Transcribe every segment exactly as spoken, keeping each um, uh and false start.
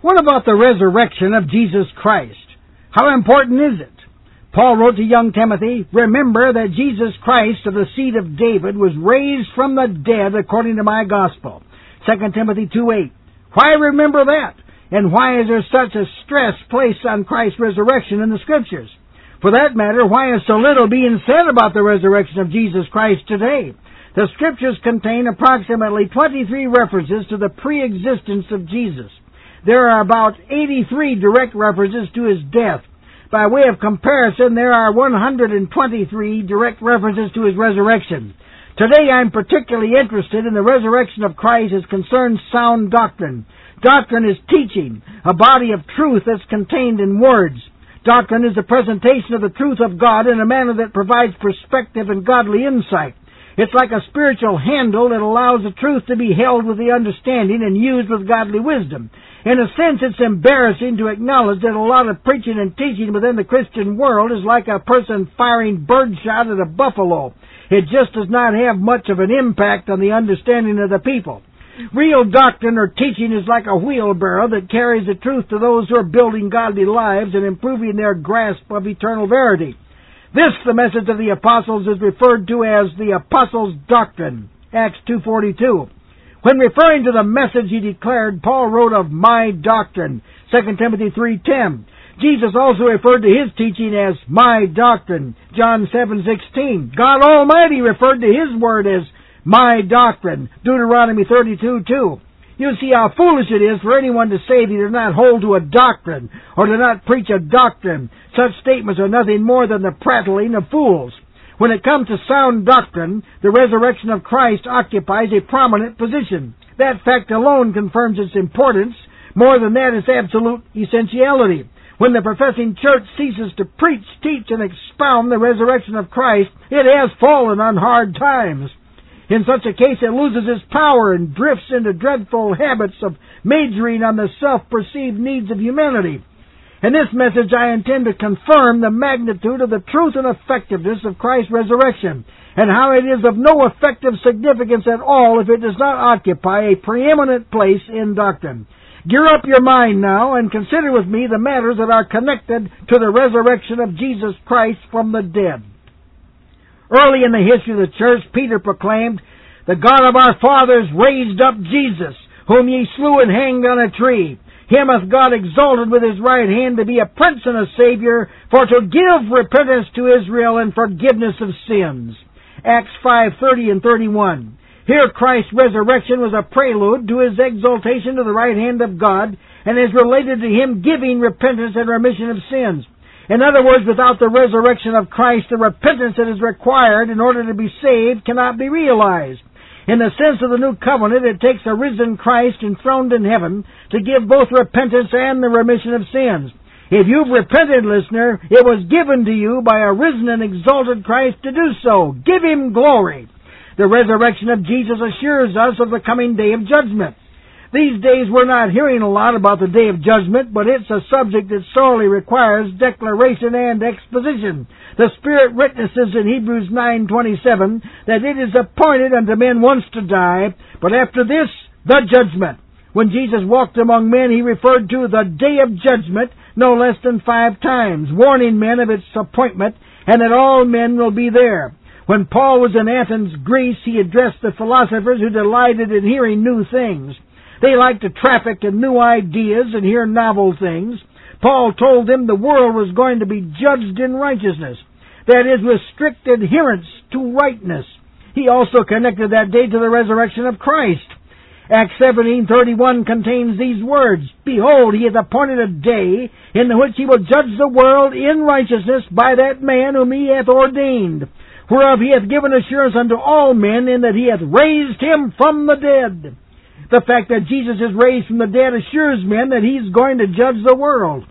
What about the resurrection of Jesus Christ? How important is it? Paul wrote to young Timothy, "Remember that Jesus Christ of the seed of David was raised from the dead according to my gospel." Second Timothy two eight. Why remember that? And why is there such a stress placed on Christ's resurrection in the Scriptures? For that matter, why is so little being said about the resurrection of Jesus Christ today? The Scriptures contain approximately twenty-three references to the pre-existence of Jesus. There are about eighty-three direct references to His death. By way of comparison, there are one hundred twenty-three direct references to His resurrection. Today I'm particularly interested in the resurrection of Christ as concerns sound doctrine. Doctrine is teaching, a body of truth that's contained in words. Doctrine is the presentation of the truth of God in a manner that provides perspective and godly insight. It's like a spiritual handle that allows the truth to be held with the understanding and used with godly wisdom. In a sense, it's embarrassing to acknowledge that a lot of preaching and teaching within the Christian world is like a person firing birdshot at a buffalo. It just does not have much of an impact on the understanding of the people. Real doctrine or teaching is like a wheelbarrow that carries the truth to those who are building godly lives and improving their grasp of eternal verity. This, the message of the apostles, is referred to as the apostles' doctrine, Acts two forty-two. When referring to the message he declared, Paul wrote of my doctrine, Second Timothy three ten. Jesus also referred to his teaching as my doctrine, John seven sixteen. God Almighty referred to His Word as my doctrine, Deuteronomy thirty-two two. You see how foolish it is for anyone to say they do not hold to a doctrine or do not preach a doctrine. Such statements are nothing more than the prattling of fools. When it comes to sound doctrine, the resurrection of Christ occupies a prominent position. That fact alone confirms its importance. More than that, its absolute essentiality. When the professing church ceases to preach, teach, and expound the resurrection of Christ, it has fallen on hard times. In such a case, it loses its power and drifts into dreadful habits of majoring on the self-perceived needs of humanity. In this message, I intend to confirm the magnitude of the truth and effectiveness of Christ's resurrection, and how it is of no effective significance at all if it does not occupy a preeminent place in doctrine. Gear up your mind now and consider with me the matters that are connected to the resurrection of Jesus Christ from the dead. Early in the history of the church, Peter proclaimed, "The God of our fathers raised up Jesus, whom ye slew and hanged on a tree. Him hath God exalted with His right hand to be a Prince and a Savior, for to give repentance to Israel and forgiveness of sins." Acts five thirty and thirty-one. Here Christ's resurrection was a prelude to His exaltation to the right hand of God, and is related to Him giving repentance and remission of sins. In other words, without the resurrection of Christ, the repentance that is required in order to be saved cannot be realized. In the sense of the new covenant, it takes a risen Christ enthroned in heaven to give both repentance and the remission of sins. If you've repented, listener, it was given to you by a risen and exalted Christ to do so. Give Him glory. The resurrection of Jesus assures us of the coming day of judgment. These days we're not hearing a lot about the day of judgment, but it's a subject that sorely requires declaration and exposition. The Spirit witnesses in Hebrews nine twenty-seven that it is appointed unto men once to die, but after this, the judgment. When Jesus walked among men, He referred to the day of judgment no less than five times, warning men of its appointment and that all men will be there. When Paul was in Athens, Greece, he addressed the philosophers who delighted in hearing new things. They liked to traffic in new ideas and hear novel things. Paul told them the world was going to be judged in righteousness, that is, with strict adherence to rightness. He also connected that day to the resurrection of Christ. Acts seventeen thirty-one contains these words, "Behold, He hath appointed a day in which He will judge the world in righteousness by that man whom He hath ordained, whereof He hath given assurance unto all men, in that He hath raised Him from the dead." The fact that Jesus is raised from the dead assures men that He's going to judge the world.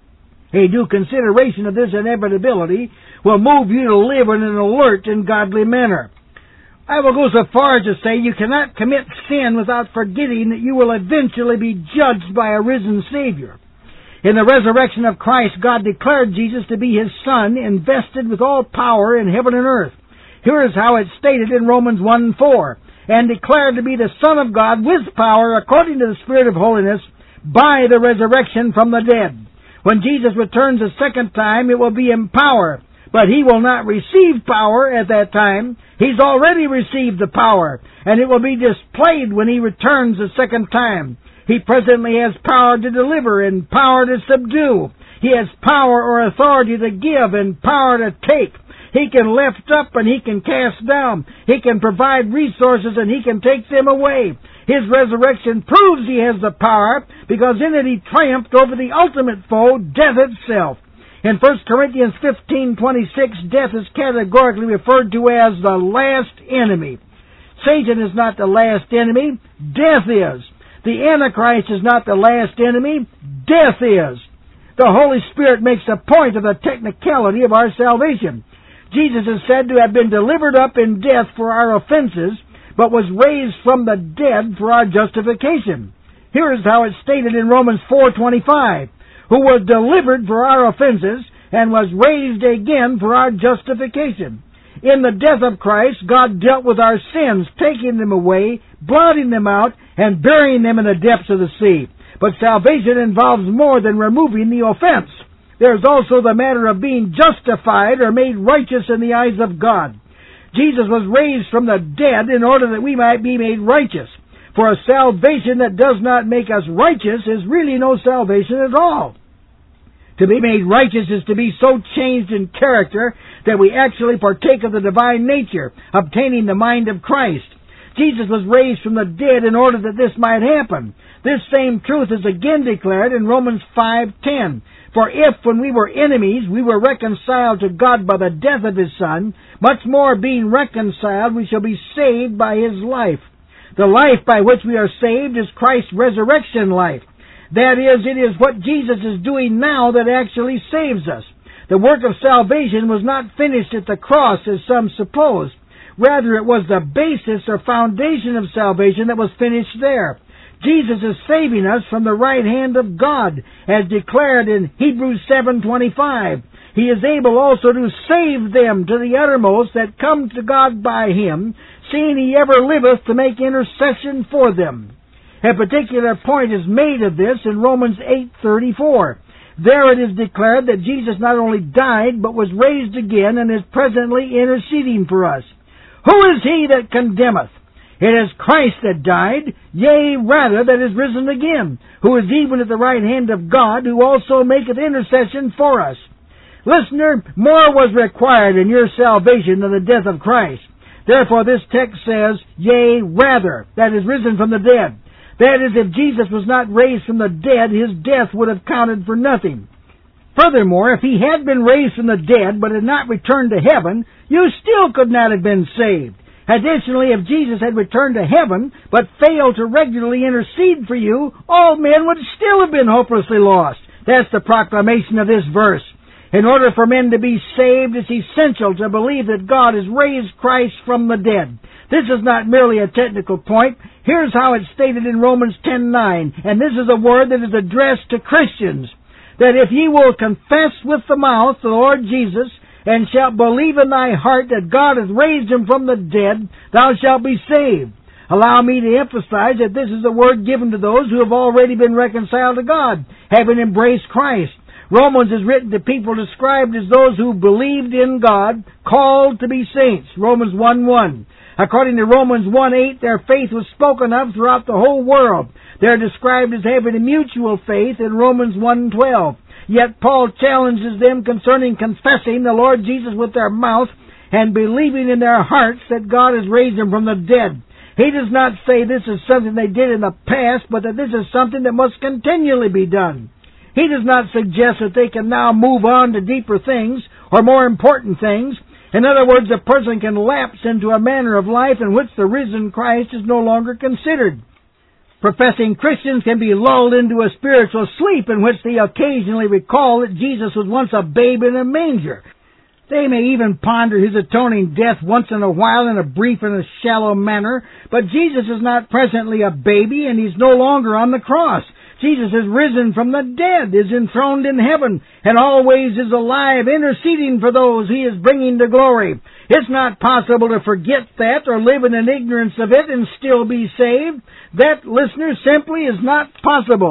A due consideration of this inevitability will move you to live in an alert and godly manner. I will go so far as to say you cannot commit sin without forgetting that you will eventually be judged by a risen Savior. In the resurrection of Christ, God declared Jesus to be His Son, invested with all power in heaven and earth. Here is how it's stated in Romans one four. "And declared to be the Son of God with power according to the Spirit of holiness, by the resurrection from the dead. When Jesus returns a second time, it will be in power. But He will not receive power at that time. He's already received the power, and it will be displayed when He returns a second time. He presently has power to deliver and power to subdue. He has power or authority to give and power to take. He can lift up and He can cast down. He can provide resources and He can take them away. His resurrection proves He has the power, because in it He triumphed over the ultimate foe, death itself. In First Corinthians fifteen twenty-six, death is categorically referred to as the last enemy. Satan is not the last enemy, death is. The Antichrist is not the last enemy, death is. The Holy Spirit makes a point of the technicality of our salvation. Jesus is said to have been delivered up in death for our offenses, but was raised from the dead for our justification. Here is how it's stated in Romans four twenty-five, who was delivered for our offenses and was raised again for our justification. In the death of Christ, God dealt with our sins, taking them away, blotting them out, and burying them in the depths of the sea. But salvation involves more than removing the offense. There's also the matter of being justified or made righteous in the eyes of God. Jesus was raised from the dead in order that we might be made righteous. For a salvation that does not make us righteous is really no salvation at all. To be made righteous is to be so changed in character that we actually partake of the divine nature, obtaining the mind of Christ. Jesus was raised from the dead in order that this might happen. This same truth is again declared in Romans five ten. For if, when we were enemies, we were reconciled to God by the death of His Son, much more being reconciled, we shall be saved by His life. The life by which we are saved is Christ's resurrection life. That is, it is what Jesus is doing now that actually saves us. The work of salvation was not finished at the cross, as some suppose. Rather, it was the basis or foundation of salvation that was finished there. Jesus is saving us from the right hand of God, as declared in Hebrews seven twenty-five. He is able also to save them to the uttermost that come to God by Him, seeing He ever liveth to make intercession for them. A particular point is made of this in Romans eight thirty-four. There it is declared that Jesus not only died, but was raised again, and is presently interceding for us. Who is he that condemneth? It is Christ that died, yea, rather, that is risen again, who is even at the right hand of God, who also maketh intercession for us. Listener, more was required in your salvation than the death of Christ. Therefore this text says, yea, rather, that is risen from the dead. That is, if Jesus was not raised from the dead, His death would have counted for nothing. Furthermore, if He had been raised from the dead, but had not returned to heaven, you still could not have been saved. Additionally, if Jesus had returned to heaven, but failed to regularly intercede for you, all men would still have been hopelessly lost. That's the proclamation of this verse. In order for men to be saved, it's essential to believe that God has raised Christ from the dead. This is not merely a technical point. Here's how it's stated in Romans ten nine, and this is a word that is addressed to Christians, that if ye will confess with the mouth the Lord Jesus, and shalt believe in thy heart that God hath raised Him from the dead, thou shalt be saved. Allow me to emphasize that this is a word given to those who have already been reconciled to God, having embraced Christ. Romans is written to people described as those who believed in God, called to be saints. Romans one one. According to Romans one eight, their faith was spoken of throughout the whole world. They're described as having a mutual faith in Romans one twelve. Yet Paul challenges them concerning confessing the Lord Jesus with their mouth and believing in their hearts that God has raised Him from the dead. He does not say this is something they did in the past, but that this is something that must continually be done. He does not suggest that they can now move on to deeper things or more important things. In other words, a person can lapse into a manner of life in which the risen Christ is no longer considered. Professing Christians can be lulled into a spiritual sleep in which they occasionally recall that Jesus was once a babe in a manger. They may even ponder His atoning death once in a while in a brief and a shallow manner, but Jesus is not presently a baby, and He's no longer on the cross. Jesus is risen from the dead, is enthroned in heaven, and always is alive, interceding for those He is bringing to glory. It's not possible to forget that or live in an ignorance of it and still be saved. That, listener, simply is not possible.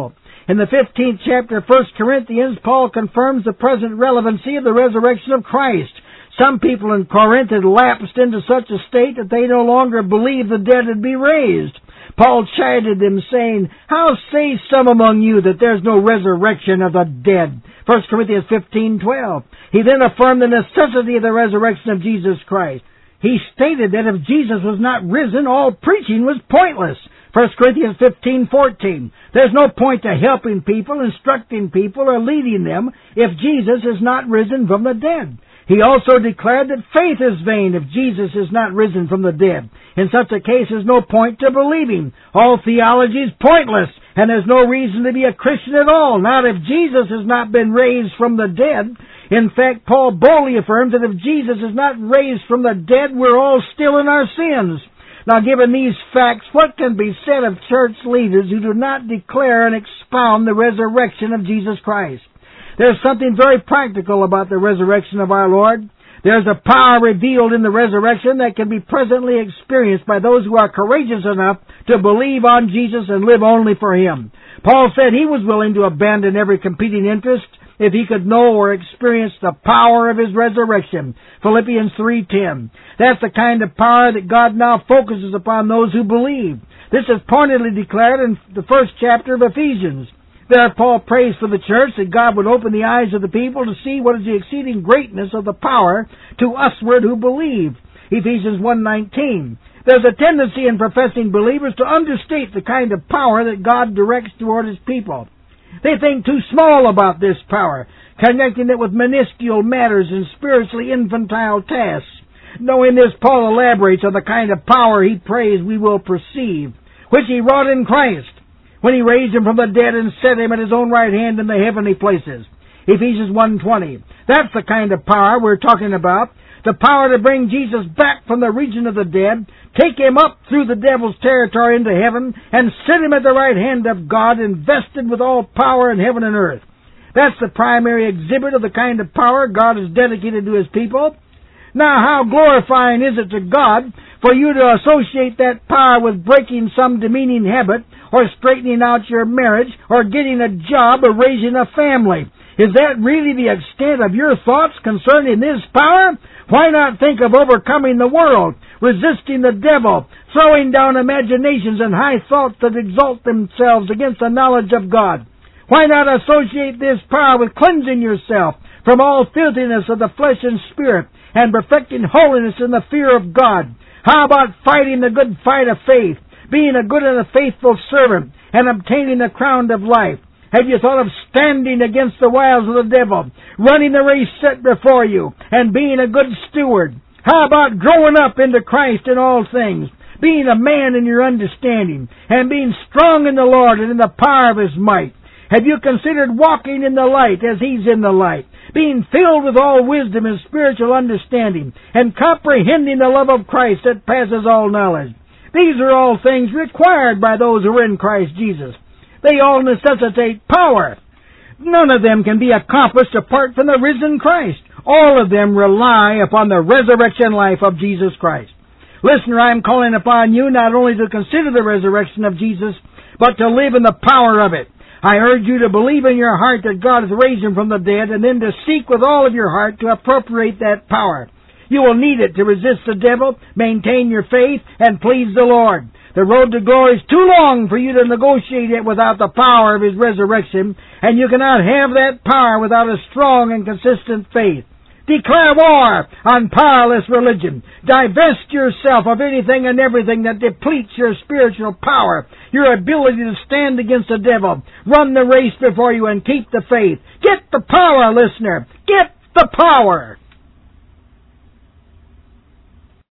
In the fifteenth chapter of First Corinthians, Paul confirms the present relevancy of the resurrection of Christ. Some people in Corinth had lapsed into such a state that they no longer believed the dead would be raised. Paul chided them, saying, "How say some among you that there's no resurrection of the dead?" First Corinthians fifteen twelve. He then affirmed the necessity of the resurrection of Jesus Christ. He stated that if Jesus was not risen, all preaching was pointless. First Corinthians fifteen fourteen. There's no point to helping people, instructing people, or leading them if Jesus is not risen from the dead. He also declared that faith is vain if Jesus is not risen from the dead. In such a case, there's no point to believing. All theology is pointless, and there's no reason to be a Christian at all, not if Jesus has not been raised from the dead. In fact, Paul boldly affirms that if Jesus is not raised from the dead, we're all still in our sins. Now, given these facts, what can be said of church leaders who do not declare and expound the resurrection of Jesus Christ? There's something very practical about the resurrection of our Lord. There's a power revealed in the resurrection that can be presently experienced by those who are courageous enough to believe on Jesus and live only for Him. Paul said he was willing to abandon every competing interest if he could know or experience the power of His resurrection. Philippians three ten. That's the kind of power that God now focuses upon those who believe. This is pointedly declared in the first chapter of Ephesians. There Paul prays for the church that God would open the eyes of the people to see what is the exceeding greatness of the power to usward who believe. Ephesians one nineteen. There's a tendency in professing believers to understate the kind of power that God directs toward His people. They think too small about this power, connecting it with minuscule matters and spiritually infantile tasks. Knowing this, Paul elaborates on the kind of power he prays we will perceive, which He wrought in Christ, when He raised Him from the dead and set Him at His own right hand in the heavenly places. Ephesians one twenty. That's the kind of power we're talking about. The power to bring Jesus back from the region of the dead, take Him up through the devil's territory into heaven, and sit Him at the right hand of God, invested with all power in heaven and earth. That's the primary exhibit of the kind of power God has dedicated to His people. Now, how glorifying is it to God for you to associate that power with breaking some demeaning habit, or straightening out your marriage, or getting a job, or raising a family? Is that really the extent of your thoughts concerning this power? Why not think of overcoming the world, resisting the devil, throwing down imaginations and high thoughts that exalt themselves against the knowledge of God? Why not associate this power with cleansing yourself from all filthiness of the flesh and spirit, and perfecting holiness in the fear of God? How about fighting the good fight of faith, being a good and a faithful servant, and obtaining the crown of life? Have you thought of standing against the wiles of the devil, running the race set before you, and being a good steward? How about growing up into Christ in all things, being a man in your understanding, and being strong in the Lord and in the power of His might? Have you considered walking in the light as He's in the light, being filled with all wisdom and spiritual understanding, and comprehending the love of Christ that passes all knowledge? These are all things required by those who are in Christ Jesus. They all necessitate power. None of them can be accomplished apart from the risen Christ. All of them rely upon the resurrection life of Jesus Christ. Listener, I am calling upon you not only to consider the resurrection of Jesus, but to live in the power of it. I urge you to believe in your heart that God has raised Him from the dead, and then to seek with all of your heart to appropriate that power. You will need it to resist the devil, maintain your faith, and please the Lord. The road to glory is too long for you to negotiate it without the power of His resurrection, and you cannot have that power without a strong and consistent faith. Declare war on powerless religion. Divest yourself of anything and everything that depletes your spiritual power, your ability to stand against the devil. Run the race before you and keep the faith. Get the power, listener. Get the power.